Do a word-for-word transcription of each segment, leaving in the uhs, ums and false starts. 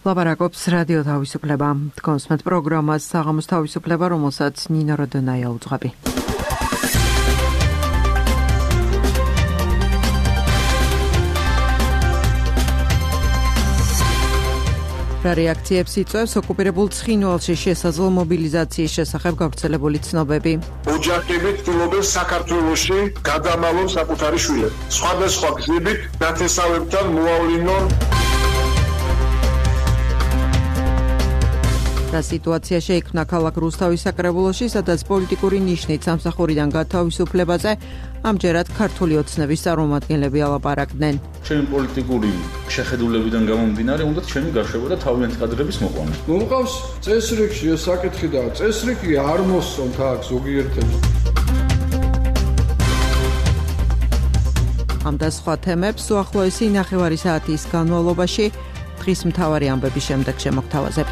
ლაპარაკობს რადიო თავისუფლება. კონსმეთ პროგრამას საღამოს თავისუფლება, რომელსაც ნინო როდონაია უძღვები. რა რეაქციებს იწვევს ოკუპირებულ ცხინვალში შესაძლო მობილიზაციის შესახებ გავრცელებული ცნობები. ოჯახები ცდილობენ საქართველოში გადამალონ საკუთარი შვილები. სხვადასხვა გზებით ნათესავებთან მოავლინონ. რა სიტუაცია შეიქმნა ქალაქ რუსთავის საკრებულოში, სადაც პოლიტიკური ნიშნით სამსახურიდან გათავისუფლებაზე ამჯერად ქართული ოცნების წარმომადგენლები ალაპარაკდნენ. Ჩემი პოლიტიკური შეხედულებიდან გამომდინარე, უნდა ჩემი გაშვება და თავიანთი კადრების მოყვანა. მომყავს წესრიგში ეს საკითხი და წესრიგი არ მოსწონთ აქ ზოგიერთებს. ამ და სხვა თემებს უახლოესი ნახევარი საათის განმავლობაში დღის მთავარი ამბების შემდეგ შემოგთავაზებთ.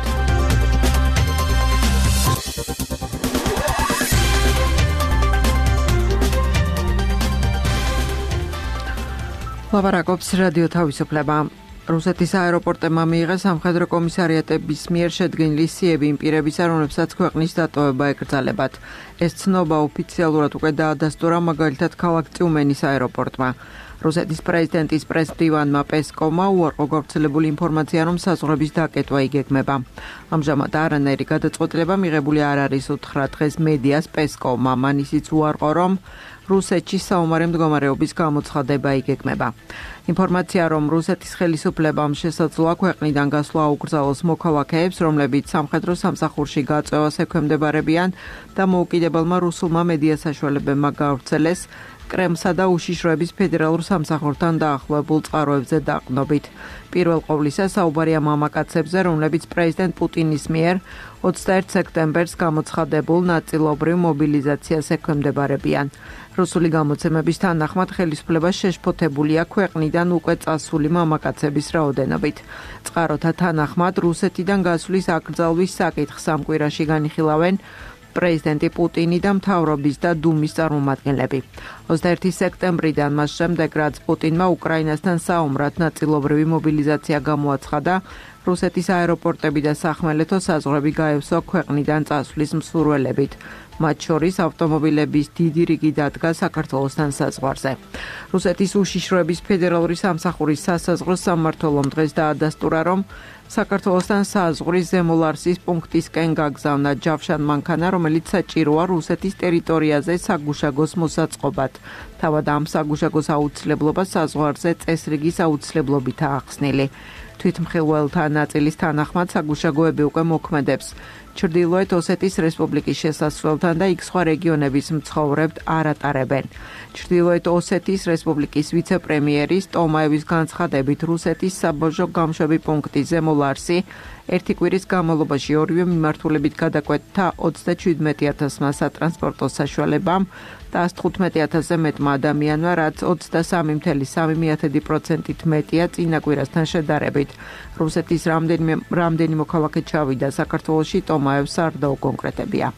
ლაპარაკობს რადიო თავისუფლება. რუსეთის აეროპორტებმა მიიღეს სამხედრო კომისარიატების მიერ შედგენილი სიები იმ პირებისა, რომლებსაც ქვეყნის დატოვება ეკრძალებათ. ეს ცნობა ოფიციალურად უკვე დაადასტურა მაგალითად ქალაქ ტიუმენის აეროპორტმა. რუსეთის პრეზიდენტის პრესმდივანმა პესკოვმა უარყო გავრცელებული ინფორმაცია, რომ საზღვრების დაკეტვა იგეგმება. ამჟამად არანაირი გადაწყვეტილება მიღებული არ არის უთხრა დღეს მედიას პესკოვმა, მან ისიც უარყო, რომ რუსეთში საომარი მდგომარეობის გამოცხადება იგეგმება. ინფორმაცია, რომ რუსეთის ხელისუფლებამ შესაძლოა ქვეყნიდან გასვლა აუკრძალოს მოქალაქეებს, რომლებიც სამხედრო სამსახურში გაწევას ექვემდებარებიან და მოუკიდებელმა რუსულმა მედია საშუალებებმა გავრცელეს კრემლსა და უშიშროების ფედერალურ სამსახურთან დაახლოებულ წყაროებზე დაყრდნობით. პირველ ყოვლისა საუბარია მამაკაცებზე, რომლებიც პრეზიდენტ პუტინის მიერ ოცდაერთ სექტემბერს გამოცხადებულ ნაწილობრივ მობილიზაციას ექვემდებარებიან. რუსული გამოცემების თანახმად ხელისუფლება შეშფოთებულია ქვეყნიდან უკვე წასული მამაკაცების რაოდენობით. წყაროთა თანახმად რუსეთიდან გასვლის აკრძალვის საკითხს ამ კვირაში განიხილავენ პრეზიდენტი პუტინი და მთავრობის და დუმის წარმომადგენლები. ოცდაერთი სექტემბრიდან მას შემდეგ, რაც პუტინმა უკრაინასთან საომრად ნაწილობრივი მობილიზაცია გამოაცხადა, რუსეთის აეროპორტები და სახმელეთო საზღვრები გაევსო ქვეყნიდან წასვლის მსურველებით. მათ შორის ავტომობილების დიდი რიგი დადგა საქართველოსთან საზღვარზე. რუსეთის უშიშროების ფედერალური სამსახურის სასაზღვრო სამმართველომ დღეს დაადასტურა, რომ საქართველოსთან საზღვრის ზემოლარსის პუნქტისკენ გაგზავნა ჯავშან მანქანა, რომელიც საჭიროა რუსეთის ტერიტორიაზე საგუშაგოს მოსაწყობად. თავად ამ საგუშაგოს აუცილებლობა საზღვარზე წესრიგის აუცილებლობითაა ახსნილი. თვითმხილველთა ნაწილის თანახმად საგუშაგოები უკვე მოქმედებს ჩრდილოეთ ოსეთის რესპუბლიკის შესასვლელთან და იქ სხვა რეგიონების მცხოვრებთ არ ატარებენ. ჩრდილოეთ ოსეთის რესპუბლიკის ვიცე-პრემიერის ტომაევის განცხადებით, რუსეთის საბაჟო გამშვები პუნქტი ზემოლარსი ერთი კვირის განმავლობაში ორივე მიმართულებით გადაკვეთდა ოცდაჩვიდმეტი ათასმა სატრანსპორტო საშუალებამ და ას თხუთმეტი ათასზე მეტმა ადამიანმა, რაც ოცდასამი მცდელო სამი პროცენტით მეტია წინა კვირასთან შედარებით. რუსეთის რამდენიმე რამდენი მოქალაქე ჩავიდა საქართველოში, ტომაევს არ დაუკონკრეტებია.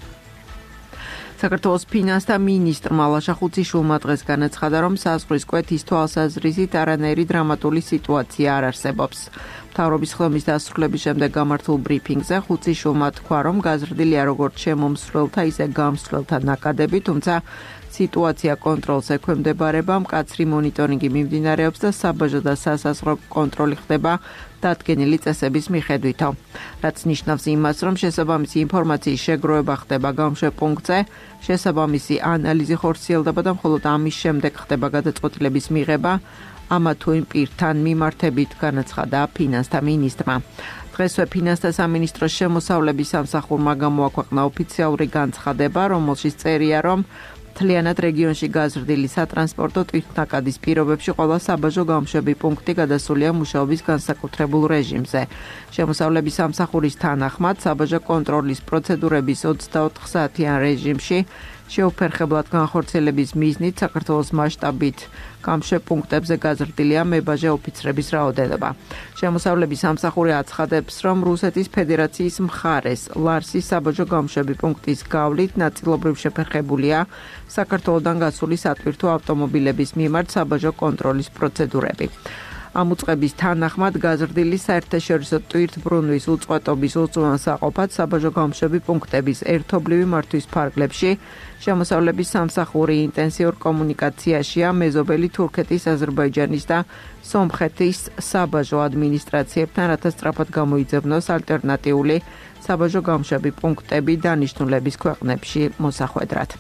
საქართველოს ფინანსთა მინისტრმა ლაშა ხუციშვილმა დღეს განაცხადა, რომ საზღვრის კვეთის თვალსაზრისით არანაირი დრამატული სიტუაცია არ არსებობს. მთავრობის ხელმის დასრულების შემდეგ გამართულ ბრიფინგზე ხუციშვილმა თქვა, რომ გაზრდილია როგორც შემომსვლელთა, ისე გამსვლელთა ნაკადები, თუმცა სიტუაცია კონტროლს ექვემდებარება, მკაცრი მონიტორინგი მიმდინარეობს და საბაჟო და სასაზღვრო კონტროლი ხდება დადგენილი წესების მიხედვითო. რაც ნიშნავს იმას, რომ შესაბამისი ინფორმაციის შეგროვება ხდება გამშვებ პუნქტზე, შესაბამისი ანალიზი ხორციელდება და მხოლოდ ამის შემდეგ ხდება გადაწყვეტილების მიღება ამა თუ იმ პირთან მიმართებით, განაცხადა ფინანსთა მინისტრმა. დღესვე ფინანსთა სამინისტროს შემოსავლების სამსახურმა გამოაქვეყნა ოფიციალური განცხადება, რომელშიც წერია, რომ მთლიანად რეგიონში გაზრდილი სატრანსპორტო თვითნაკადის პირობებში ყველა საბაჟო გამშვები პუნქტი გადასულია მუშაობის განსაკუთრებულ რეჟიმზე. შემოსავლების სამსახურის თანახმად საბაჟო კონტროლის პროცედურების ოცდაოთხ საათიან რეჟიმში შეუფერხებლად განხორციელების მიზნით საქართველოს მასშტაბით გამშვებ პუნქტებზე გაზრდილია მებაჟე ოფიცრების რაოდენობა. შემოსავლების სამსახური აცხადებს, რომ რუსეთის ფედერაციის მხარეს ლარსის საბაჟო გამშვები პუნქტის გავლით ნაწილობრივ შეფერხებულია საქართველოდან გასული სატვირთო ავტომობილების მიმართ საბაჟო კონტროლის პროცედურები. ამ უწყების თანახმად გაზრდილი საერთაშორისო ტვირთბრუნვის უწყვეტობის უწმანსაყოფად საბაჟო გამშვები პუნქტების ერთობლივი მართვის ფარგლებში შემოსავლების სამსახური ინტენსიურ კომუნიკაციაშია მეზობელი თურქეთის, აზერბაიჯანის და სომხეთის საბაჟო ადმინისტრაციებთან, რათა სწრაფად გამოიძებნოს ალტერნატიული საბაჟო გამშვები პუნქტები დანიშნულების ქვეყნებში მოსახვედრად.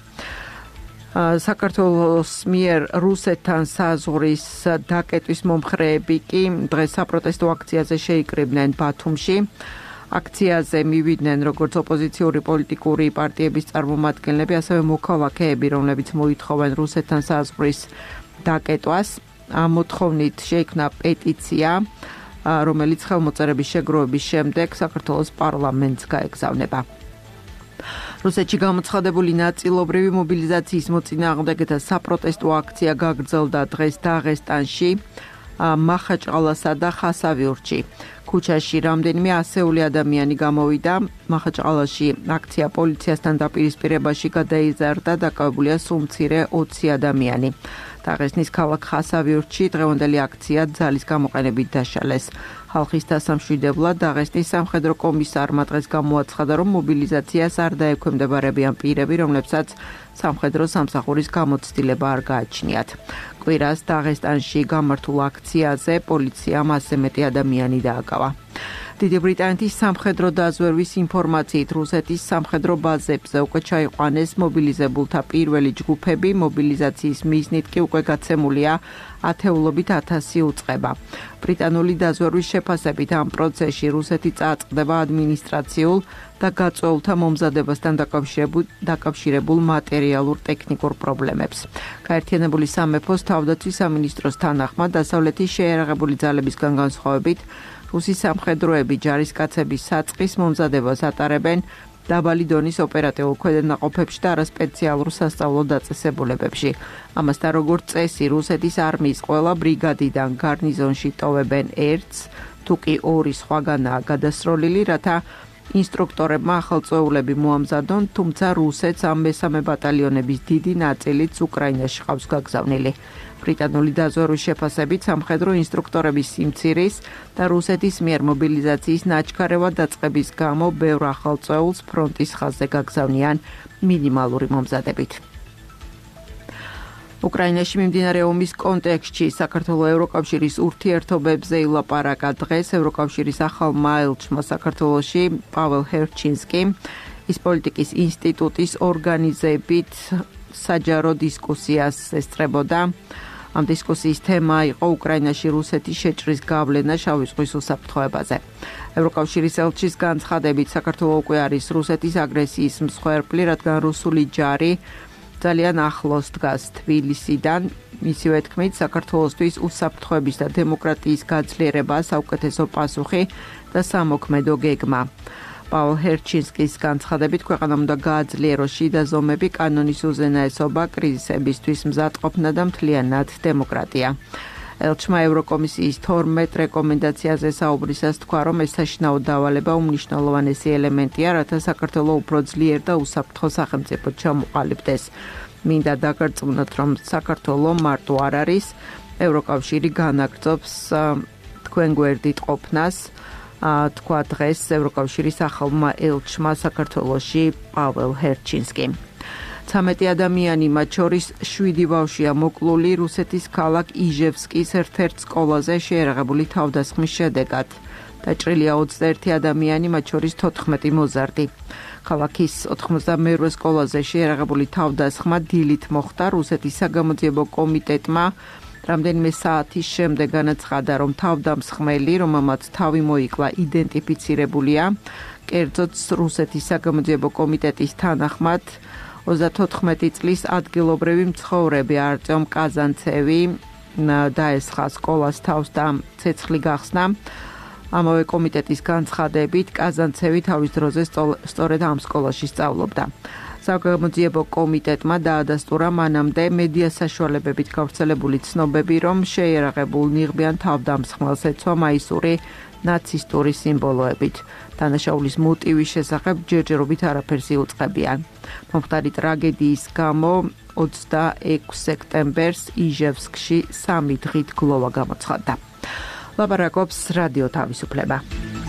საქართველოს მიერ რუსეთთან საზღვრის დაკეტვის მომხრეები კი დღეს საპროტესტო აქციაზე შეიკრიბნენ ბათუმში. აქციაზე მივიდნენ როგორც ოპოზიციური პოლიტიკური პარტიების წარმომადგენლები, ასევე მოქალაქეები, რომლებიც მოითხოვენ რუსეთთან საზღვრის დაკეტვას. ამ მოთხოვნით შეიქმნა პეტიცია, რომელიც ხელმოწერების შეგროვების შემდეგ საქართველოს პარლამენტს გაეგზავნება. რუსეთში გამოცხადებული ნაწილობრივი მობილიზაციის მოწინააღმდეგეთა საპროტესტო აქცია გაგრძელდა დღეს დაღესტანში, მახაჭყალასა და ხასავიურთში. ქუჩაში რამდენიმე ასეული ადამიანი გამოვიდა. მახაჭყალაში აქცია პოლიციასთან დაპირისპირებაში გადაიზარდა, დაკავებულია სულ მცირე ოცი ადამიანი. დაღესტნის ქალაქ ხასავიურთში დღევანდელი აქცია ძალის გამოყენებით დაშალეს. ხალხის დასამშვიდებლად დაღესტნის სამხედრო კომისარმა დღეს გამოაცხადა, რომ მობილიზაციას არ დაექვემდებარებიან პირები, რომლებსაც სამხედრო სამსახურის გამოცდილება არ გააჩნიათ. კვირას დაღესტანში გამართულ აქციაზე პოლიციამ ასზე მეტი ადამიანი დააკავა. დიდი ბრიტანეთის სამხედრო დაზვერვის ინფორმაციით რუსეთის სამხედრო ბაზებზე უკვე ჩაიყვანეს მობილიზებულთა პირველი ჯგუფები, მობილიზაციის მიზნით კი უკვე გაცემულია ათეულობით ათასი უწყება. ბრიტანული დაზვერვის შეფასებით ამ პროცესში რუსეთი წააწყდება ადმინისტრაციულ და გაწვეულთა მომზადებასთან დაკავშირებულ მატერიალურ ტექნიკურ პრობლემებს. გაერთიანებული სამეფოს თავდაცვის სამინისტროს თანახმად დასავლეთის შეიარაღებული ძალებისგან განსხვავებით რუსი სამხედროები ჯარისკაცების საწყის მომზადებას ატარებენ დაბალი დონის ოპერატიულ ქვედანაყოფებში და არასპეციალურ სასწავლო დაწესებულებებში. ამასთან როგორც წესი, რუსეთის არმიის ყველა ბრიგადიდან გარნიზონში ტოვებენ ერთს, თუ კი ორი სხვაგანაა გადასროლილი, რათა ინსტრუქტორებმა ახალწეულები მოამზადონ, თუმცა რუსეთს ამ მესამე ბატალიონების დიდი ნაწილიც უკრაინაში ყავს გაგზავნილი. ბრიტანული დაზვერვის შეფასებით სამხედრო ინსტრუქტორების სიმცირის და რუსეთის მიერ მობილიზაციის ნაჩქარევად დაწყების გამო ბევრ ახალწეულს ფრონტის ხაზზე გაგზავნიან მინიმალური მომზადებით. უკრაინაში მიმდინარე ომის კონტექსტში საქართველოს ევროკავშირის ურთიერთობებზე ილაპარაკა დღეს ევროკავშირის ახალმა ელჩმა საქართველოში პაվել ჰერჩინსკი ის პოლიტიკის ინსტიტუტის ორგანიზებით საჯარო დისკუსიას ესწრებოდა. ამ დისკუსიის თემა იყო უკრაინაში რუსეთის შეჭრის გავლენა შავი ზღვის უსაფრთხოებაზე. ევროკავშირის ელჩის განცხადებით საქართველოს უკვე არის რუსეთის აგრესიის მსხვერპლი, რადგან რუსული ჯარი ძალიან ახლოს დგას თბილისიდან. მისივე თქმით, საქართველოსთვის უსაფრთხოების და დემოკრატიის გაძლიერება საუკეთესო პასუხი და სამოქმედო გეგმა. პაულ ჰერჩინსკის განცხადებით, ქვეყანა უნდა გააძლიეროს შიდა ზომები, კანონის უზენაესობა, კრიზისებისთვის მზადყოფნა და მთლიანად დემოკრატია. ელჩმა ევროკომისიის თორმეტ რეკომენდაციაზე საუბრისას თქვა, რომ ეს საშინაო დავალება უმნიშვნელოვანესი ელემენტია, რათა საქართველოს უფრო ძლიერ და უსაფრთხო სახელმწიფოდ ჩამოყალიბდეს. მინდა დაგარწმუნოთ, რომ საქართველოს მარტო არ არის, ევროკავშირი განაგრძობს თქვენ გვერდით ყოფნას, თქვა დღეს ევროკავშირის ახალმა ელჩმა საქართველოში პაվել ჰერჩინსკიმ. ცამეტი ადამიანი, მათ შორის შვიდი ბავშვია მოკლული რუსეთის ქალაქ იჟევსკის ერთ-ერთ სკოლაზე შეიარაღებული თავდასხმის შედეგად. დაჭრილია ოცდაერთი ადამიანი, მათ შორის თოთხმეტი მოზარდი. ქალაქის ოთხმოცდამეორე სკოლაზე შეიარაღებული თავდასხმა დილით მოხდა. რუსეთის საგამოძიებო კომიტეტმა რამდენიმე საათის შემდეგ განაცხადა, რომ თავდამსხმელი, რომელმაც თავი მოიკლა, იდენტიფიცირებულია. კერძოდ რუსეთის საგამოძიებო კომიტეტის თანახმად ოცდათოთხმეტი წლის ადგილობრივი მცხოვრები არტემ კაზანცევი დაესხა სკოლას თავს და ცეცხლი გახსნა. ამავე კომიტეტის განცხადებით, კაზანცევი თავის დროზე სწორედ ამ სკოლაში სწავლობდა. საგამოძიებო კომიტეტმა დაადასტურა მანამდე მედია საშუალებებით გავრცელებული ცნობები, რომ შეიარაღებულ ნიღბიან თავდამსხმელს ეცვა მაისური ნაცისტური სიმბოლოებით. დანაშაულის მოტივის შესახებ ჯერჯერობით არაფერს იუწყებიან. მომხდარი ტრაგედიის გამო ოცდაექვსი სექტემბერს იჟევსკში სამი დღით გლოვა გამოცხადდა. ლაპარაკობს რადიო თავისუფლება.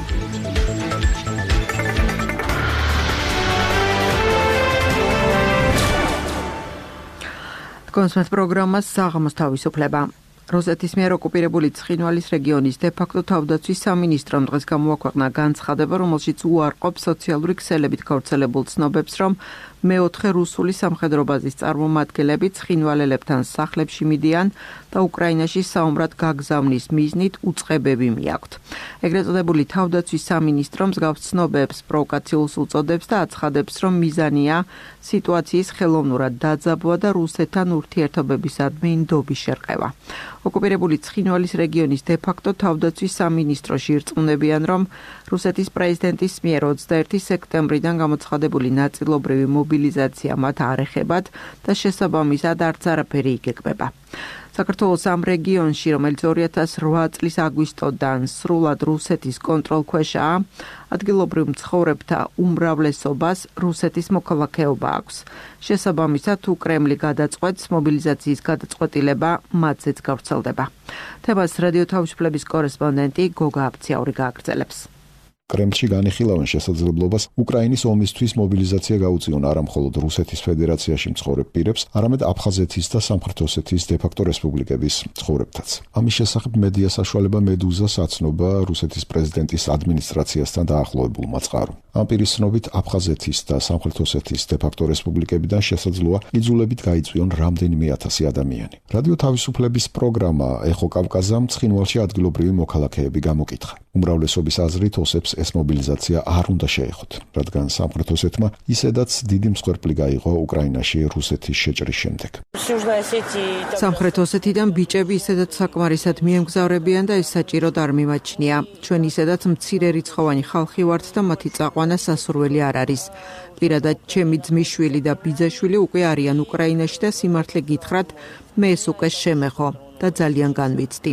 კონსმეთ პროგრამას საღამოს თავისუფლება. რუსეთის მიერ ოკუპირებული ცხინვალის რეგიონის დე-ფაქტო თავდაცვის სამინისტრომ დღეს გამოაქვეყნა განცხადება, რომელშიც უარყოფს სოციალური ქსელებით გავრცელებულ ცნობებს, რომ მეოთხე რუსული სამხედრო ბაზის წარმომადგენლები ცხინვალელებთან სახლებში მიდიან და უკრაინაში საომრად გაგზავნის მიზნით უწყებები მიაქვთ. ეგრეთ წოდებული თავდაცვის სამინისტრო მსგავს ცნობებს პროვოკაციულს უწოდებს და აცხადებს, რომ მიზანია სიტუაციის ხელოვნურად დაძაბვა და რუსეთთან ურთიერთობებისადმი ნდობის შერყევა. ოკუპირებული ცხინვალის რეგიონის დე-ფაქტო თავდაცვის სამინისტროში ირწმუნებიან, რომ რუსეთის პრეზიდენტის მიერ ოცდაერთი სექტემბრიდან გამოცხადებული ნაწილობრივი მობილიზაცია მათ არ ეხებათ და შესაბამისად არც არაფერი იგეგმება. საქართველოს ამ რეგიონში, რომელიც ორი ათას რვა წლის აგვისტოდან სრულად რუსეთის კონტროლქვეშაა, ადგილობრივ მცხოვრებთა უმრავლესობას რუსეთის მოქალაქეობა აქვს. შესაბამისად, თუ კრემლი გადაწყვეტს, მობილიზაციის გადაწყვეტილება მათზეც გავრცელდება. თემას რადიო თავისუფლების კორესპონდენტი გოგა აფციაური გააგრძელებს. კრემლში განიხილავენ შესაძლებლობას უკრაინის ომისთვის მობილიზაცია გაუწიონ არა მხოლოდ რუსეთის ფედერაციაში მცხოვრებ პირებს, არამედ აფხაზეთის და სამხრეთ ოსეთის დე-ფაქტო რესპუბლიკების მცხოვრებთაც. ამის შესახებ მედია საშუალება მედუზას აცნობა რუსეთის პრეზიდენტის ადმინისტრაციასთან დაახლოებულმა წყარომ. ამ პირის ცნობით აფხაზეთის და სამხრეთ ოსეთის დე-ფაქტო რესპუბლიკებიდან შესაძლოა იძულებით გაიწვიონ რამდენიმე ათასი ადამიანი. რადიო თავისუფლების პროგრამა ეხო კავკაზამ ცხინვალში ადგილობრივი მოქალაქეები გამოკითხა. უმრავლესობის აზრით ოსებს ეს მობილიზაცია არ უნდა შეეხოთ, რადგან სამხრეთ ოსეთმა ისედაც დიდი მსხვერპლი გაიღო უკრაინაში რუსეთის შეჭრის შემდეგ. სამხრეთ ოსეთიდან ბიჭები ისედაც საკმარისად მიემგზავრებიან და ეს საჭიროდ არ მიმაჩნია. ჩვენ ისედაც მცირე რიცხოვანი ხალხი ვართ და მათი წაყვანა სასურველი არ არის. პირადად ჩემი ძმისშვილი და ბიძაშვილი უკვე არიან უკრაინაში და სიმართლე გითხრათ, მე ეს უკვე შემეხო და ძალიან განვიცდი.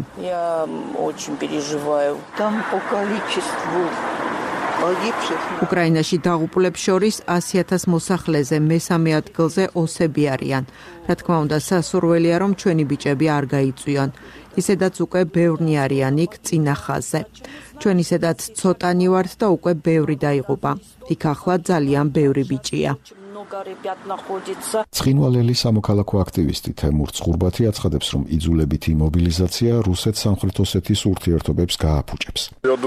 უკრაინაში დაღუპულებს შორის ასი ათას მოსახლეზე მესამე ადგილზე ოსები არიან. რა თქმა უნდა, სასურველია, რომ ჩვენი ბიჭები არ გაიწვიონ. ისედაც უკვე ბევრნი არიან იქ წინა ხაზზე. ჩვენ ისედაც ცოტანი ვართ და უკვე ბევრი დაიღუპა. იქ ახლა ძალიან ბევრი ბიჭია. ცხინვალელი სამოქალაქო აქტივისტი თემურ წყურბათი აცხადებს, რომ იძულებითი მობილიზაცია რუსეთ სამხრეთ ოსეთის ურთიერთობებს გააფუჭებს.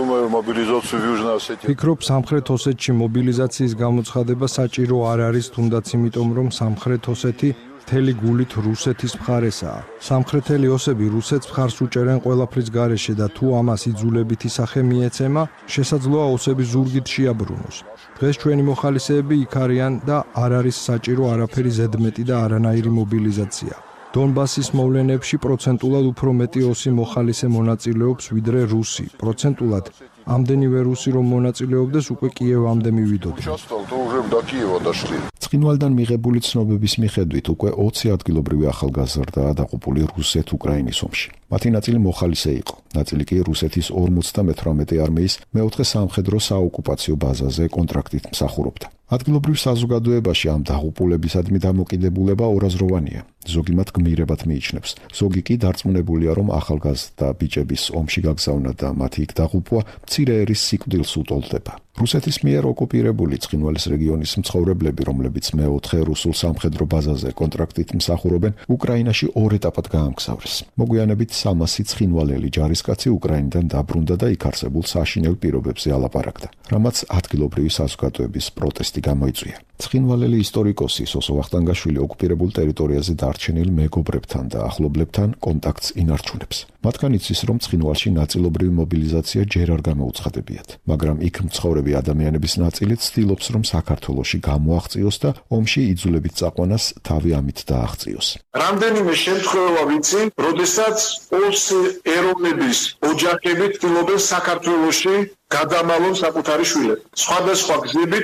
ფიქრობ, სამხრეთ ოსეთში მობილიზაციის გამოცხადება საჭირო არ არის, თუნდაც იმიტომ, რომ სამხრეთ ოსეთი მთელი გულით რუსეთის მხარესაა. სამხრეთელი ოსები რუსეთს მხარს უჭერენ ყველაფრის გარეშე და თუ ამას იძულებითი სახე მიეცემა, შესაძლოა ოსები ზურგით შეაბრუნოს. დღეს ჩვენი მოხალისეები იქ არიან და არ არის საჭირო არაფერი ზედმეტი და არანაირი მობილიზაცია. დონბასის მოვლენებში პროცენტულად უფრო მეტი ოსი მოხალისე მონაწილეობს ვიდრე რუსი. პროცენტულად ამდენივე რუსი რომ მონაწილეობდეს, უკვე კიევამდე მივიდოდნენ. ცხინვალიდან მიღებული ცნობების მიხედვით უკვე ოცი ადგილობრივი ახალგაზრდაა დაღუპული რუსეთ-უკრაინის ომში. მათი ნაწილი მოხალისე იყო, ნაწილი კი რუსეთის ორმოცდამეთვრამეტე არმიის მეოთხე სამხედრო საოკუპაციო ბაზაზე კონტრაქტით მსახურობდა. ადგილობრივ საზოგადოებაში ამ დაღუპულებისადმი დამოკიდებულება ორაზროვანია. ზოგი მათ გმირებად მიიჩნევს, ზოგი კი დარწმუნებულია, რომ ახალგაზრდა ბიჭების ომში გაგზავნა და მათი იქ დაღუპვა მცირე ერის სიკვდილს უტოლდება. რუსეთის მიერ ოკუპირებული ცხინვალის რეგიონის მცხოვრებლები, რომლებიც მეოთხე რუსულ სამხედრო ბაზაზე კონტრაქტით მსახურობენ, უკრაინაში ორ ეტაპად გაამგზავრეს. მოგვიანებით სამასი ცხინვალელი ჯარისკაცი უკრაინიდან დაბრუნდა და იქ არსებულ საშინელ პირობებზე ალაპარაკდა, რამაც ადგილობრივი საზოგადოების პროტესტი გამოიწვია. ცხინვალელი ისტორიკოსი სოსო ვახტანგაშვილი ოკუპირებულ ტერიტორიაზე დარჩენილ მეგობრებთან და ახლობლებთან კონტაქტს ინარჩუნებს. მათგან იცის, რომ ცხინვალში ნაწილობრივი მობილიზაცია ჯერ არ გამოუცხადებიათ, მაგრამ იქ მცხოვრები ადამიანების ნაწილი ცდილობს, რომ საქართველოში გამოაღწიოს და ომში იძულებით წაყვანას თავი ამით დააღწიოს. რამდენიმე შემთხვევა ვიცი, როდესაც ოცი ეროვნების ოჯახები ცდილობენ საქართველოში გადამალონ საკუთარი შვილები. სხვადასხვა გზებით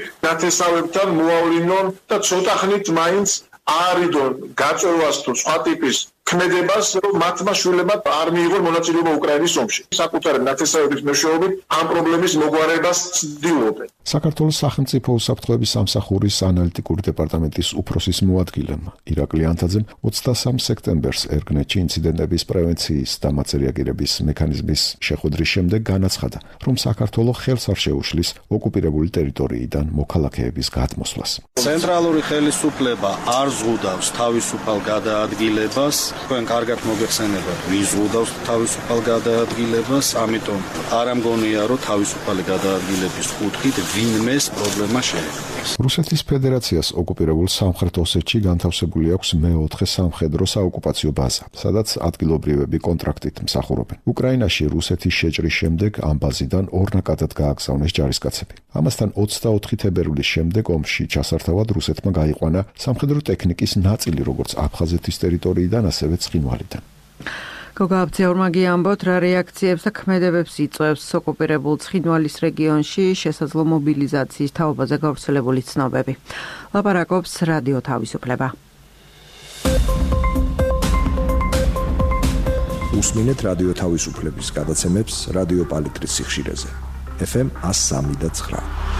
ნათესავებთან მოავლინონ და ცოტა ხნით მაინც აარიდონ გაწევას თუ სხვა ტიპის ქმედებას, რომ მათმა შვილებმა არ მიიღონ მონაწილეობა უკრაინის ომში. საკუთარი ნათესავების მეშვეობით ამ პრობლემის მოგვარებას ცდილობენ. საქართველოს სახელმწიფო უსაფრთხოების სამსახურის ანალიტიკური დეპარტამენტის უფროსის მოადგილემ ირაკლი ანთაძემ ოცდასამ სექტემბერს ერგნეთში ინციდენტების პრევენციის და მათზე რეაგირების მექანიზმის შეხვედრის შემდეგ განაცხადა, რომ საქართველოს ხელს არ შეუშლის ოკუპირებული ტერიტორიიდან მოქალაქეების გადმოსვლას. ცენტრალური ხელისუფლება არ ზღუდავს თავისუფალ გადაადგილებას, თქვენ კარგად მოგეხსენებათ, ვის ზღუდავს თავისუფალ გადაადგილებას, ამიტომ არ ამგონია, რომ თავისუფალი გადაადგილების კუთხით ვინმეს პრობლემა შეექმნას. რუსეთის ფედერაციას ოკუპირებულ სამხრეთ ოსეთში განთავსებული აქვს მეოთხე სამხედრო საოკუპაციო ბაზა, სადაც ადგილობრივები კონტრაქტით მსახურობენ. უკრაინაში რუსეთის შეჭრის შემდეგ ამ ბაზიდან ორნაკადად გააგზავნეს ჯარისკაცები. ამასთან ოცდაოთხი თებერვლის შემდეგ ომში ჩასართავად რუსეთმა გაიყვანა სამხედრო ტექნიკის ნაწილი როგორც აფხაზეთის ტერიტორიიდან, ასევე ცხინვალიდან. გოგა აბძეურმაგი ამბობთ, რა რეაქციებს და ქმედებებს იწვევს ოკუპირებულ ცხინვალის რეგიონში შესაძლო მობილიზაციის თაობაზე გავრცელებული ცნობები. ლაპარაკობს რადიო თავისუფლება. უსმინეთ რადიო თავისუფლების გადაცემებს რადიო პალიტრის სიხშირეზე. ეფ ემ one oh three point nine.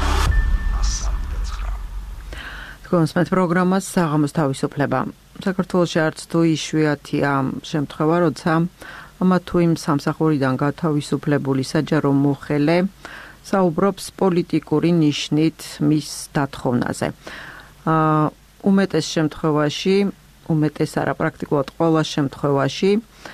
თქვენს პროგრამას საღამოს თავისუფლება. საქართველოში არც თუ იშვიათია შემთხვევა, როცა ამა თუ იმ სამსახურიდან გათავისუფლებული საჯარო მოხელე საუბრობს პოლიტიკური ნიშნით მის დათხოვნაზე. აა უმეტეს შემთხვევაში, უმეტეს არა პრაქტიკულად ყველა შემთხვევაში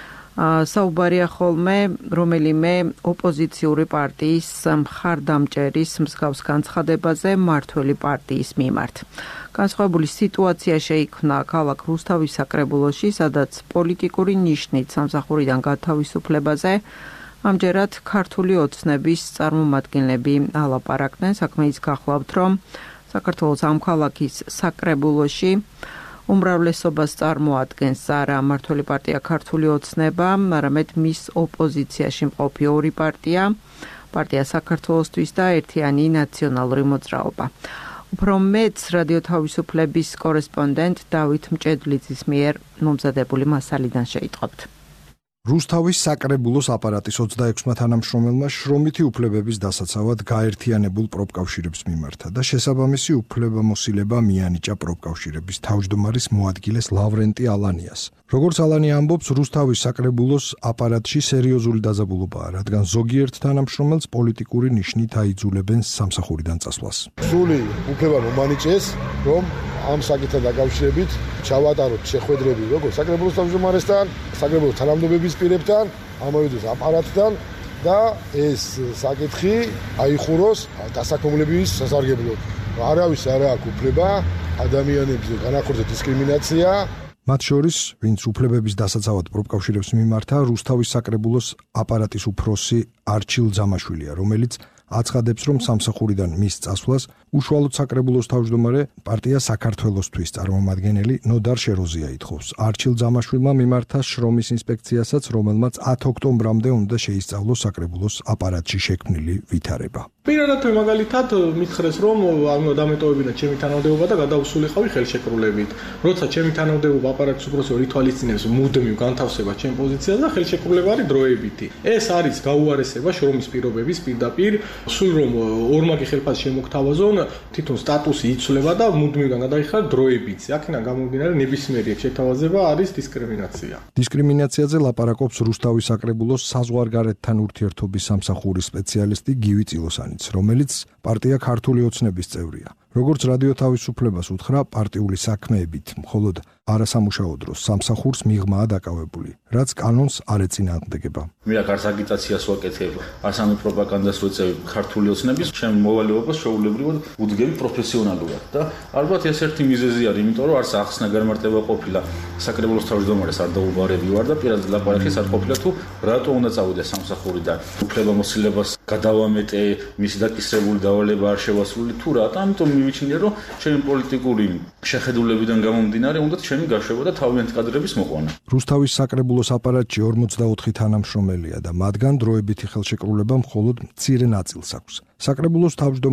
საუბარია ხოლმე რომელიმე ოპოზიციური პარტიის მხარდამჭერის მსგავს განცხადებაზე მმართველი პარტიის მიმართ. განსხვავებული სიტუაცია შეიქმნა ქალაქ რუსთავის საკრებულოში, სადაც პოლიტიკური ნიშნით სამსახურიდან გათავისუფლებაზე ამჯერად ქართული ოცნების წარმომადგენლები ალაპარაკდნენ. საქმე ის გახლავთ, რომ საქართველოს ამ ქალაქის საკრებულოში უმრავლესობას წარმოადგენს არა მმართველი პარტია ქართული ოცნება, არამედ მის ოპოზიციაში მყოფი ორი პარტია, პარტია საქართველოსთვის და ერთიანი ნაციონალური მოძრაობა. უფრო მეც რადიო თავისუფლების კორესპონდენტ დავით მჭედლიძის მიერ მომზადებული მასალიდან შეიტყობთ. რუსთავის საკრებულოს აპარატის ოცდაექვსმა თანამშრომელმა შრომითი უფლებების დასაცავად გაერთიანებულ პროფკავშირებს მიმართა და შესაბამისი უფლებამოსილება მიანიჭა პროფკავშირების თავმჯდომარის მოადგილეს ლავრენტი ალანიას. როგორც ალანია ამბობს, რუსთავის საკრებულოს აპარატში სერიოზული დაძაბულობაა, რადგან ზოგიერთ თანამშრომელს პოლიტიკური ნიშნით აიძულებენ სამსახურიდან წასვლას. სრული უფლება მომანიჭეს, რომ ამ საკითხთან დაკავშირებით ჩავატაროთ შეხვედრები როგორც საკრებულოს თავმჯდომარესთან, საკრებულოს თანამდებობის პირებთან, ამავე დროს აპარატთან და ეს საკითხი აიხუროს დასაქმებლების სასარგებლოდ. არავის არ აქვს უფლება ადამიანებზე განახორციელოს დისკრიმინაცია. მათ შორის, ვინც უფლებების დასაცავად პროფკავშირებს მიმართა, რუსთავის საკრებულოს აპარატის უფროსი არჩილ ძამაშვილია, რომელიც აცხადებს, რომ სამსახურიდან მის წასვლას უშუალოდ საკრებულოს თავმჯდომარე პარტია საქართველოსთვის წარმომადგენელი ნოდარ შეროზია ითხოვს. არჩილ ძამაშვილმა მიმართა შრომის ინსპექციასაც, რომელმაც ათი ოქტომბრამდე უნდა შეისწავლოს საკრებულოს აპარატში შექმნილი ვითარება. პირადად მაგალითად მითხრეს, რომ არ უნდა დამეტოვებინა ჩემი თანამდებობა და გადავსულიყავი ხელშეკრულებით. როცა ჩემი თანამდებობა აპარატის უფროსი ითვალისწინებს მუდმივ განთავსებას ჩემ პოზიციაზე და ხელშეკრულება არის დროებითი. ეს არის გაუარესება შრომის პირობების პირდაპირ, სულ რომ ორმაგი ხელფასი შემოგთავაზონ, თვითონ სტატუსი იცვლება და მუდმივად გადაიხადა დროებითი. აქედან გამომდინარე ნებისმიერი შეთავაზება არის დისკრიმინაცია. დისკრიმინაციაზე ლაპარაკობს რუსთავის საკრებულოს საზღვარგარეთთან ურთიერთობის სამსახურის სპეციალისტი გივი წილოსანიც, რომელიც პარტია ქართული ოცნების წევრია. როგორც რადიო თავისუფლებას უთხრა, პარტიული საქმეებით მხოლოდ არასამუშაო დროს სამსახურს მიღმაა დაკავებული, რაც კანონს არ ეწინააღმდეგება. მე აქ არც აგიტაციას ვაკეთებ, არც პროპაგანდას ვეწევ ქართული ოცნების, ჩემ მოვალეობას შეუულებრივად უდგები პროფესიონალურად და ალბათ ეს ერთი მიზეზი არის, იმიტომ რომ არც ახსნა გამარტება ყოფილა საკრებულოს თავმჯდომარეს არ დაუბარები ვარ და პირადად ლაპარაკის არ ყოფილა თუ რატო უნდა წავიდე სამსახურიდან. უფლებამოსილებას გადავამეტე, მისი დაკისრებული დავალება არ შევასრულე თუ რა, ამიტომ მივიჩნია, რომ ჩემი პოლიტიკური შეხედულებიდან გამომდინარე უნდა ჩემი გაშვება და თავიანთი კადრების მოყვანა. რუსთავის საკრებულოს აპარატში ორმოცდაოთხი თანამშრომელია და მათგან დროებითი ხელშეკრულება მხოლოდ მცირე ნაწილს აქვს. საკრებულოს თავმჯდომარე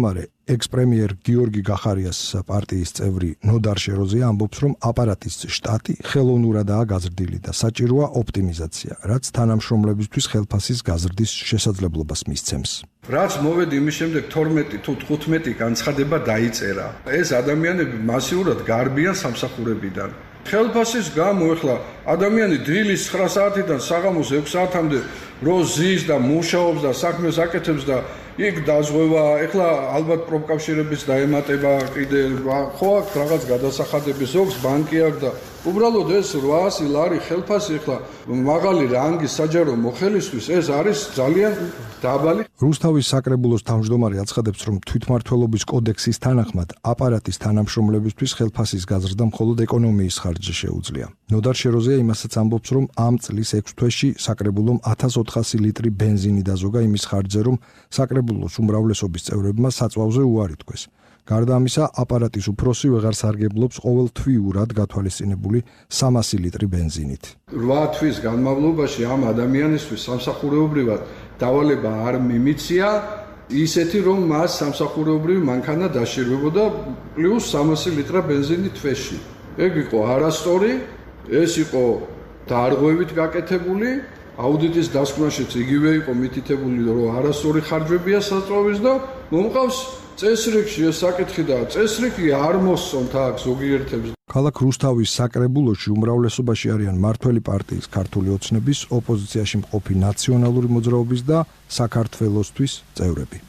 ექს-პრემიერ გიორგი გახარიას პარტიის წევრი ნოდარ შეროზია ამბობს, რომ აპარატის შტატი ხელოვნურადაა გაზრდილი და საჭიროა ოპტიმიზაცია, რაც თანამშრომლებისთვის ხელფასის გაზრდის შესაძლებლობას მისცემს. რაც მოვედი იმის შემდეგ თორმეტი თუ თხუთმეტი განცხადება დაიწერა. ეს ადამიანები მასიურად გარბიან სამსახურებიდან. ხელფასის გამო ეხლა ადამიანი დილის ცხრა საათიდან საღამოს ექვს საათამდე რო ზის და მუშაობს და საქმეს აკეთებს და იქ დაზღვევა, ეხლა ალბათ პროფკავშირების დაემატება კიდე ხო აქვს რაღაც გადასახადები, ზოგს ბანკი აქვს და უბრალოდ ეს რვაასი ლარი ხელფასი ეხლა მაღალი რანგის საჯარო მოხელისთვის ეს არის ძალიან დაბალი. რუსთავის საკრებულოს თავმჯდომარე აცხადებს, რომ თვითმმართველობის კოდექსის თანახმად აპარატის თანამშრომლებისთვის ხელფასის გაზრდა მხოლოდ ეკონომიის ხარჯზე შეუძლია. ნოდარ შეროზია იმასაც ამბობს, რომ ამ წლის ექვს თვეში საკრებულომ ათას ოთხასი ლიტრი ბენზინი დაზოგა იმის ხარჯზე, რომ საკრებულოს უმრავლესობის წევრებმა საწვავზე უარი თქვეს. გარდა ამისა, აპარატის უფროსი ვეღარ სარგებლობს ყოველთვიურად გათვალისწინებული სამასი ლიტრი ბენზინით. რვა თვის განმავლობაში ამ ადამიანისთვის სამსახურეობრივად დავალება არ მიმიცია, ისეთი რომ მას სამსახურეობრივი მანქანა დაშირვებოდა პლუს სამასი ლიტრა ბენზინი თვეში. ეგ იყო არასწორი, ეს იყო დარღვევით გაკეთებული, აუდიტის დასკვნაშიც იგივე იყო მითითებული, რომ არასწორი ხარჯებია საწვავის და მომყავს წესრიგში ეს საკითხი და წესრიგი არ მოსწონთ აქ ზოგიერთებს. ქალაქ რუსთავის საკრებულოში უმრავლესობაში არიან მართველი პარტიის ქართული ოცნების, ოპოზიციაში მყოფი ნაციონალური მოძრაობის და საქართველოსთვის წევრები.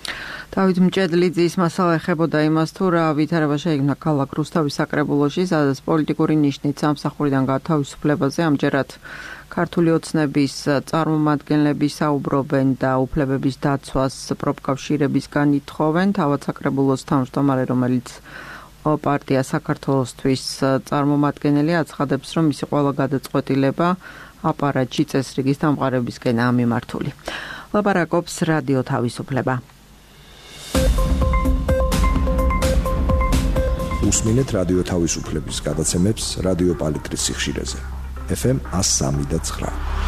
დავით მჭედლიძის მასალა ეხებოდა იმას, თუ რა ვითარება შეიქმნა ქალაქ რუსთავის საკრებულოში, სადაც პოლიტიკური ნიშნით სამსახურიდან გათავისუფლებაზე ამჯერად ქართული ოცნების წარმომადგენლები საუბრობენ და უფლებების დაცვას პროფკავშირებისგან ითხოვენ. თავად საკრებულოს თავმჯდომარე, რომელიც პარტია საქართველოსთვის წარმომადგენელი, აცხადებს, რომ მისი ყველა გადაწყვეტილება აპარატში წესრიგის დამყარებისკენაა მიმართული. ლაპარაკობს რადიო თავისუფლება. უსმინეთ რადიო თავისუფლების გადაცემებს რადიო პალიტრის სიხშირეზე. ეფ ემ ას სამი და ცხრა.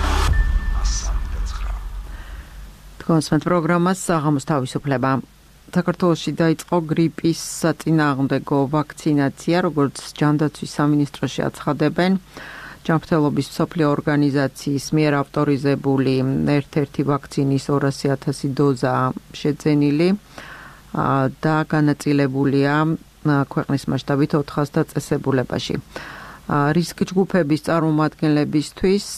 თქვენს პროგრამას საღამოს თავისუფლება. საქართველოში დაიწყო გრიპის საწინააღმდეგო ვაქცინაცია, როგორც ჯანდაცვის სამინისტროში აცხადებენ. ჯანმრთელობის მსოფლიო ორგანიზაციის მიერ ავტორიზებული ერთ-ერთი ვაქცინის ორასი ათასი დოზა შეძენილი და განაწილებულია ქვეყნის მასშტაბით ოთხას დაწესებულებაში. რისკ ჯგუფების წარმომადგენლებისთვის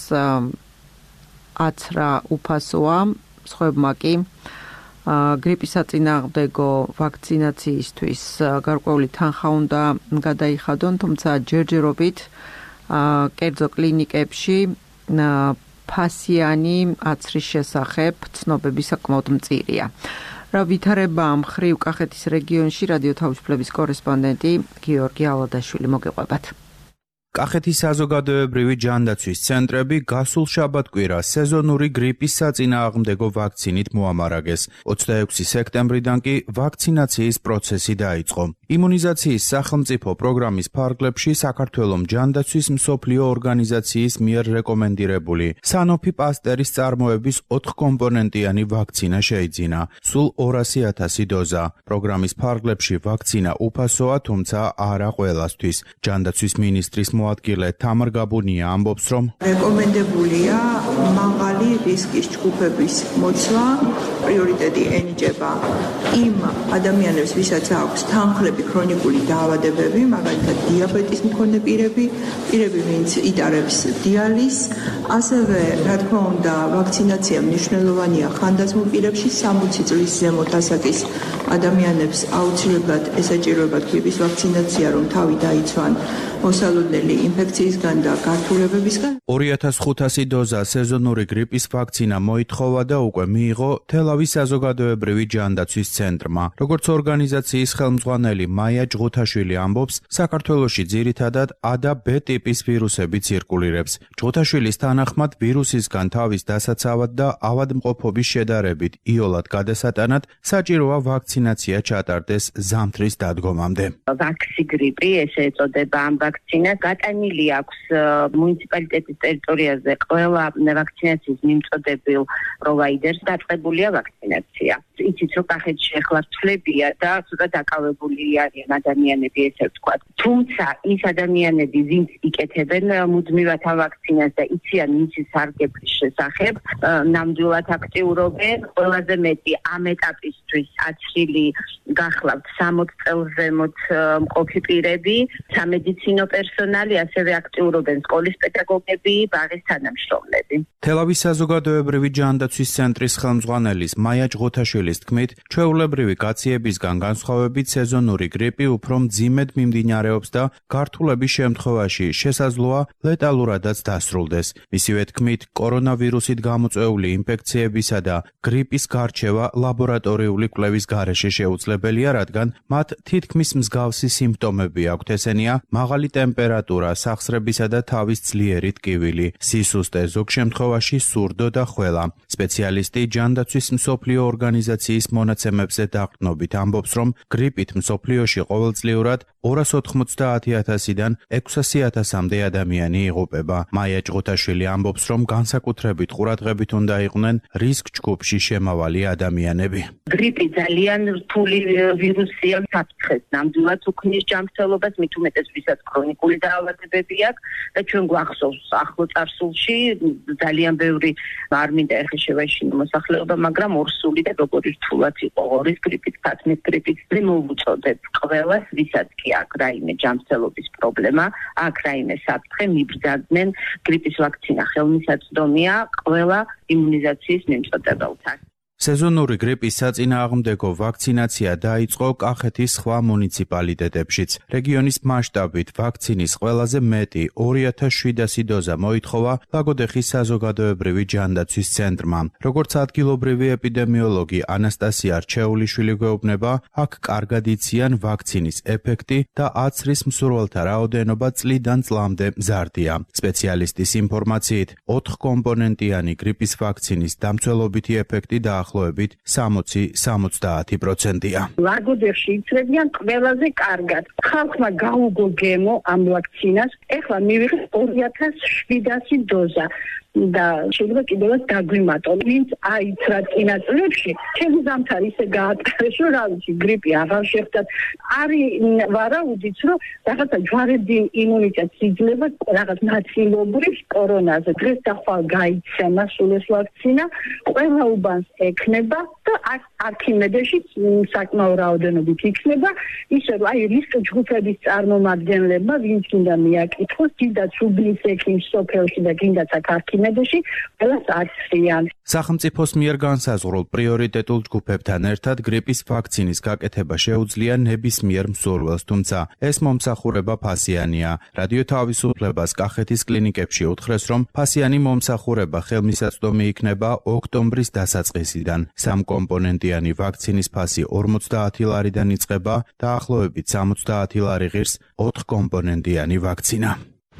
აცრა უფასოა, სხვებმა კი გრიპის საწინააღმდეგო ვაქცინაციისთვის გარკვეული თანხა უნდა გადაიხადონ, თუმცა ჯერჯერობით კერძო კლინიკებში ფასიანი აცრის შესახებ ცნობები საკმაოდ მწირია. რა ვითარება ამ ხრივ კახეთის რეგიონში, რადიო თავისუფლების კორესპონდენტი გიორგი ალადაშვილი მოგეყვებათ. კახეთის საზოგადოებრივი ჯანდაცვის ცენტრები გასულ შაბათ-კვირას სეზონური გრიპის საწინააღმდეგო ვაქცინით მოამარაგეს. ოცდაექვსი სექტემბრიდან კი ვაქცინაციის პროცესი დაიწყო. იმუნიზაციის სახელმწიფო პროგრამის ფარგლებში საქართველოს ჯანდაცვის მსოფლიო ორგანიზაციის მიერ რეკომენდირებული სანოფი პასტერის წარმოების ოთხკომპონენტიანი ვაქცინა შეიძინა. სულ ორასი ათასი დოზა. პროგრამის ფარგლებში ვაქცინა უფასოა, თუმცა არა ყველასთვის. ჯანდაცვის მინისტრის მოადგილე თამარ გაბუნია ამბობს, რომ რეკომენდებულია მაღალი რისკის ჯგუფების მოცვა, პრიორიტეტი ენიჭება იმ ადამიანებს, ვისაც აქვს თანხლები ქრონიკული დაავადებები, მაგალითად დიაბეტის მქონე პირები, პირები, ვინც იტარებს დიალიზს, ასევე რა თქმა უნდა, ვაქცინაცია მნიშვნელოვანია ხანდაზმულ პირებში, სამოცი წლის ზემოთ ასაკის ადამიანებს აუცილებლად ესაჭიროებათ გრიპის ვაქცინაცია, რომ თავი დაიცვან მოსალოდნელი ინფექციისგან და გართულებებისგან. ორი ათას ხუთასი დოზა სეზონური გრიპის ვაქცინა მოითხოვა და უკვე მიიღო თელავის საზოგადოებრივი ჯანდაცვის ცენტრმა. როგორც ორგანიზაციის ხელმძღვანელი მაია ჯღუთაშვილი ამბობს, საქართველოში ძირითადად A და B ტიპის ვირუსები ცირკულირებს. ჯღუთაშვილის თანახმად ვირუსისგან თავის დასაცავად და ავადმყოფობის შედარებით იოლად გადასატანად საჭიროა ვაქცინაცია ჩატარდეს ზამთრის დადგომამდე. ვაქსი გრიპი, ესე ეწოდება ამ ვაქცინა გატანილი აქვს მუნიციპალიტეტის ტერიტორიაზე ყველა ვაქცინაციის მიმწოდებელ პროვაიდერს დაწყებულია ვაქცინაცია. იცით რომ კახეთში ახლა ცვლებია და ცოტა დაკავებული არიან ადამიანები ესე ვთქვათ. თუმცა ის ადამიანები ვინც იკეთებენ მუდმივად ვაქცინას და იციან მისი სარგებლის შესახებ ნამდვილად აქტიურობენ. ყველაზე მეტი ამ ეტაპისთვის აცრილი გახლავთ სამოც წელს ზემოთ მყოფი პირები, სამედიცინო პერსონალი, ასევე აქტიურობენ სკოლის პედაგოგები, ბაღის თანამშრომლები. თელავის საზოგადოებრივი ჯანდაცვის ცენტრის ხელმძღვანელის მაია ჭღოთაშვილის თქმით, ჩვეულებრივი კაციებისგან განსხვავებით სეზონური გრიპი უფრო მძიმედ მიმდინარეობს და გართულების შემთხვევაში შესაძლოა ლეტალურადაც დასრულდეს. მისივე თქმით, კორონავირუსით გამოწვეული ინფექციებისა და გრიპის გარჩევა ლაბორატორიული კვლევის გარეშე შეუძლებელია, რადგან მათ თითქმის მსგავსი სიმპტომები აქვთ, ესენია მაღალი ტემპერატურა, სახსრებისა და თავის ძლიერი ტკივილი, სისუსტე, ზოგ შემთხვევაში სურდო და ხველა. სპეციალისტი ჯანდაცვის მსოფლიო ორგანიზაციის მონაცემებზე დაყრდნობით ამბობს, რომ გრიპით მსოფლიოში ყოველწლიურად ორას ოთხმოცდაათი ათასიდან ექვსასი ათასამდე ადამიანი იღუპება. მაია ჭღოთაშვილი ამბობს, რომ განსაკუთრებით ყურადღებით უნდა იყვნენ რისკ ჯგუფში შემავალი ადამიანები. გრიპი ძალიან რთული ვირუსია, საფრთხეს ნამდვილად უქმნის ჯანმრთელობას, მით უმეტეს ვისაც ქრონიკული დაავადებები აქვს და ჩვენ გვახსოვს ახლო წარსულში ძალიან ბევრი არ მინდა ეხლა შევაშინო მოსახლეობა, მაგრამ ორსული და როგორი რთულად იყო ორის გრიპით, ფათმის გრიპით, მოვუწოდეთ ყველას, ვისაც კი აქვს რაიმე ჯანმრთელობის პრობლემა, აქვს რაიმე საფრთხე, მიბრძანდნენ გრიპის ვაქცინა ხელმისაწვდომია ყველა იმუნიზაციის მიმწოდებელთან. სეზონური გრიპის საწინააღმდეგო ვაქცინაცია დაიწყო კახეთის სხვა მუნიციპალიტეტებშიც. რეგიონის მასშტაბით ვაქცინის ყველაზე მეტი ორი ათას შვიდასი დოზა მოითხოვა ლაგოდეხის საზოგადოებრივი ჯანდაცვის ცენტრმა. როგორც ადგილობრივი ეპიდემიოლოგი ანასტასია რჩეულიშვილი გვეუბნება, აქ კარგად იციან ვაქცინის ეფექტი და აცრის მსურველთა რაოდენობა წლიდან წლამდე მზარდია. სპეციალისტის ინფორმაციით, ოთხკომპონენტიანი გრიპის ვაქცინის დამცველობითი ეფექტი და ახლოებით სამოცი სამოცდაათი პროცენტია. ლაგოდეხში იცრებიან ყველაზე კარგად. ხალხმა გაუგო გემო ამ ვაქცინას. ეხლა მივიღეთ ორი ათას შვიდასი დოზა. და შეიძლება კიდევაც დაგვიმატონ. ვინც აიცრა წინა წლებში, ჩემი ზამთარი ისე გაატარეს, რომ რა ვიცი, გრიპი აღარ შეხვდათ. არის ვარაუდიც, რომ რაღაცა ჯვარები იმუნიტეტს იძლევა რაღაც ნაწილობრივ კორონაზე. დღეს და ხვალ გაიცემა სულ ეს ვაქცინა, ყველა უბანს ექნება და არქიმედეში საკმაო რაოდენობით იქნება, ისე რომ აი რისკ ჯგუფების წარმომადგენლებმა, ვინც გინდა მიაკითხოს, გინდაც უბნის ექიმს სოფელში და გინდაც აქ არქიმედეში, ყველას აცრიან. სახელმწიფოს მიერ განსაზღვრულ პრიორიტეტულ ჯგუფებთან ერთად გრიპის ვაქცინის გაკეთება შეუძლია ნებისმიერ მსურველს, თუმცა ეს მომსახურება ფასიანია. რადიო თავისუფლებას კახეთის კლინიკებში უთხრეს, რომ ფასიანი მომსახურება ხელმისაწვდომი იქნება ოქტომბრის დასაწყისიდან. სამკომპონენტიანი ვაქცინის ფასი ორმოცდაათი ლარიდან იწყება და ახლოებით სამოცდაათი ლარი ღირს ოთხკომპონენტიანი ვაქცინა.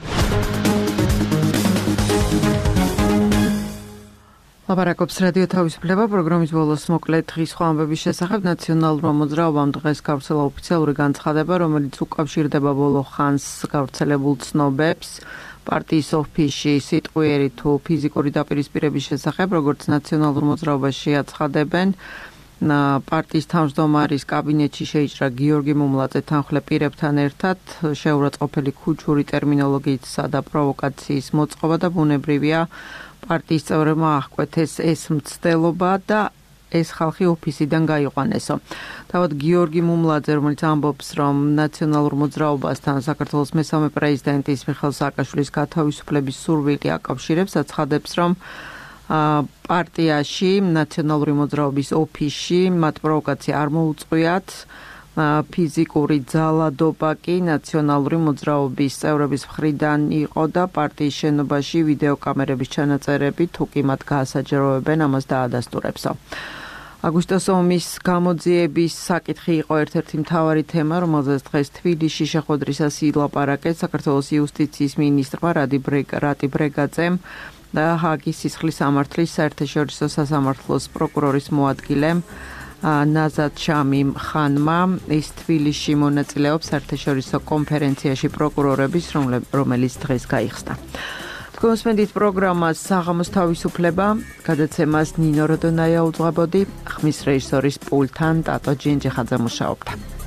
ლაპარაკობს რადიო თავისუფლება პროგრამის ბოლოს მოკლედ დღის სხვა ამბების შესახებ. ნაციონალურმა მოძრაობამ დღეს გავრცელა ოფიციალური განცხადება, რომელიც უკავშირდება ბოლო ხანს გავრცელებულ ცნობებს პარტიის ოფისში სიტყვიერი თუ ფიზიკური დაპირისპირების შესახებ, როგორც ნაციონალურ მოძრაობას შეაცხადებენ. პარტიის თავმჯდომარის კაბინეტში შეიჭრა გიორგი მუმლაძე თანხმლებ პირებთან ერთად, შეურაცხყოფელი ქუჩური ტერმინოლოგიისა და პროვოკაციის მოწყობა და ბუნებრივია პარტიის წევრებმა აღკვეთეს ეს მცდელობა და ეს ხალხი ოფისიდან გაიყვანესო. თავად გიორგი მუმლაძე, რომელიც ამბობს, რომ ნაციონალურ მოძრაობასთან საქართველოს მესამე პრეზიდენტის მიხეილ სააკაშვილის გათავისუფლების სურვილი აკავშირებს, აცხადებს, რომ პარტიაში, ნაციონალური მოძრაობის ოფისში მათ პროვოკაცია არ მოუწყვიათ. ფიზიკური ძალადობა კი ნაციონალური მოძრაობის წევრების მხრიდან იყო და პარტიის შენობაში ვიდეო კამერების ჩანაწერები თუ კი მათ გაასაჯაროებენ, ამას დაადასტურებსო. აგვისტოს ომის გამოძიების საკითხი იყო ერთ-ერთი მთავარი თემა, რომელზეც დღეს თბილისში შეხვედრისას ილაპარაკეს საქართველოს იუსტიციის მინისტრმა რატი ბრეგაძემ და ჰააგის სისხლის სამართლის საერთაშორისო სასამართლოს პროკურორის მოადგილემ ნაზად შამიმ ხანმა. ის თბილისში მონაწილეობს საერთაშორისო კონფერენციაში პროკურორების, რომელიც დღეს გაიხსნა. Კონსმენდით პროგრამას საღამოს თავისუფლება, გადაცემას ნინო როდონაია უძღვებოდი, ხმის რეჟისორის პულთან ტატო ჯინჯიხაძე მუშაობდა.